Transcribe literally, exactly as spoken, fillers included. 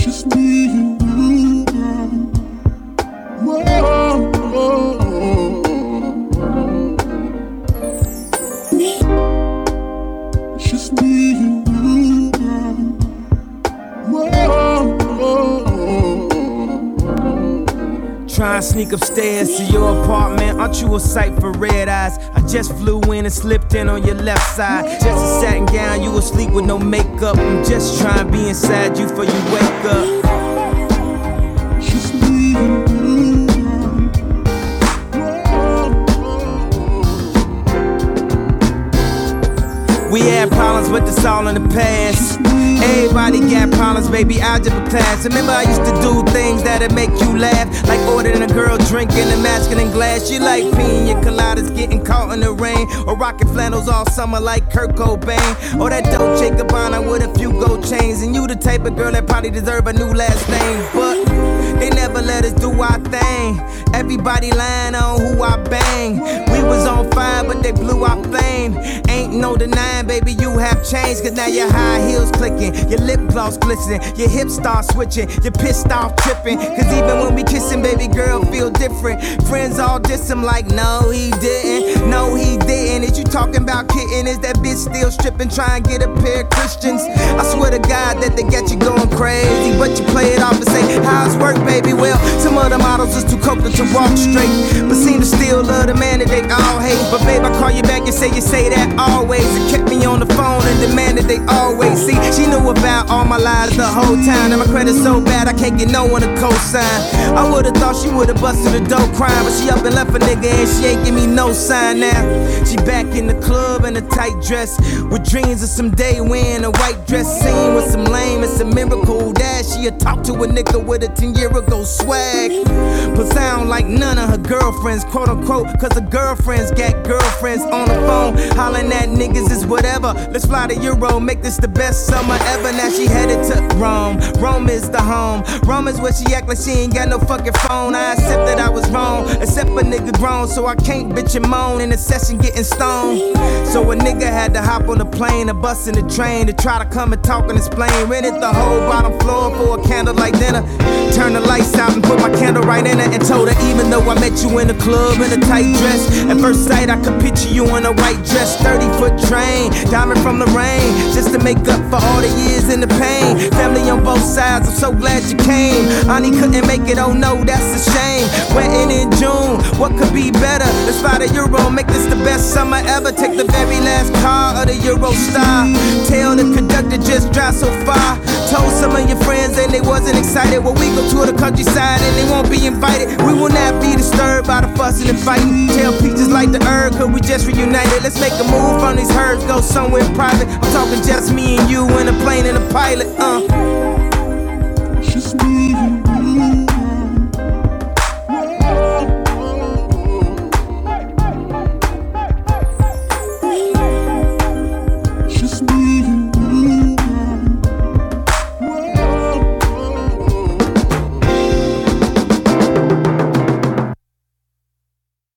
just me and you, girl. Whoa, whoa, whoa. It's just me and you, girl. Whoa, whoa, whoa. Try and sneak upstairs to your apartment. Aren't you a sight for red eyes? I just flew in and slipped in on your left side. Just a satin gown, you asleep with no makeup. I'm just trying to be inside you before you wake up. Just me and you, girl. We had problems, but it's all in the past. Everybody got problems, baby, algebra class. Remember I used to do things that'd make you laugh, like ordering a girl drinking a masculine glass. You like pina coladas getting caught in the rain, or rocking flannels all summer like Kurt Cobain, or that Dolce and Gabbana with a few gold chains. And you the type of girl that probably deserve a new last name, but they never let us do our thing. Everybody lying on who I bang. We was on fire, but they blew our flame. Ain't no denying, baby, you have changed. Cause now your high heels clicking, your lip gloss glistening, your hips start switching, you're pissed off tripping. Cause even when we kissing, baby girl, feel different. Friends all diss him like, no he didn't, no he didn't. Is you talking about kitten? Is that bitch still stripping, trying to get a pair of Christians? I swear to God that they get you going crazy, but you play it off and say, how's work, baby? Well, some of the models is too coked to walk straight, but seem to still love the man that they all hate. But babe, I call you back and say you say that always, and kept me on the phone and demanded they always see. She knew about all my lies the whole time, and my credit's so bad I can't get no one to co-sign. I would've thought she would've busted the dope crime, but she up and left a nigga and she ain't give me no sign now. She back in the club in a tight dress, with dreams of someday wearing a white dress scene with some lame. It's a miracle that she had talked to a nigga with a ten year ago swag, but sound like none of her girlfriends, quote unquote, cause her girlfriends got girlfriends on the phone, hollering at niggas is whatever. Let's fly to Euro, make this the best summer ever. Now she headed to Rome. Rome is the home. Rome is where she act like she ain't got no fucking phone. I accept that I was wrong, except a nigga grown, so I can't bitch and moan in a session getting stoned. So a nigga had to hop on the plane, a bus and a train to try to come and talk and explain. Rented the whole bottom floor for a candlelight dinner. Turned the lights out and put my candle right in it, and told her even though I met you in the club in a tight dress, at first sight I could picture you in a white dress. Thirty foot train, diamond from the rain, just to make up for all the years in the pain. Family on both sides, I'm so glad you came. Ani couldn't make it, oh no, that's a shame. Wedding in June, what could be better? Let's fly to Euro, make this the best summer ever. Take the very last car of the Eurostar. Tell the conductor just drive so far. Told some of your friends and they wasn't excited. Well, we go to the countryside and they won't be invited. We will not be disturbed by the fussing and fighting. Tell peaches like the herb, cause we just reunited. Let's make a move from these herbs, go somewhere private. I'm talking just me and you in a plane and a pilot, uh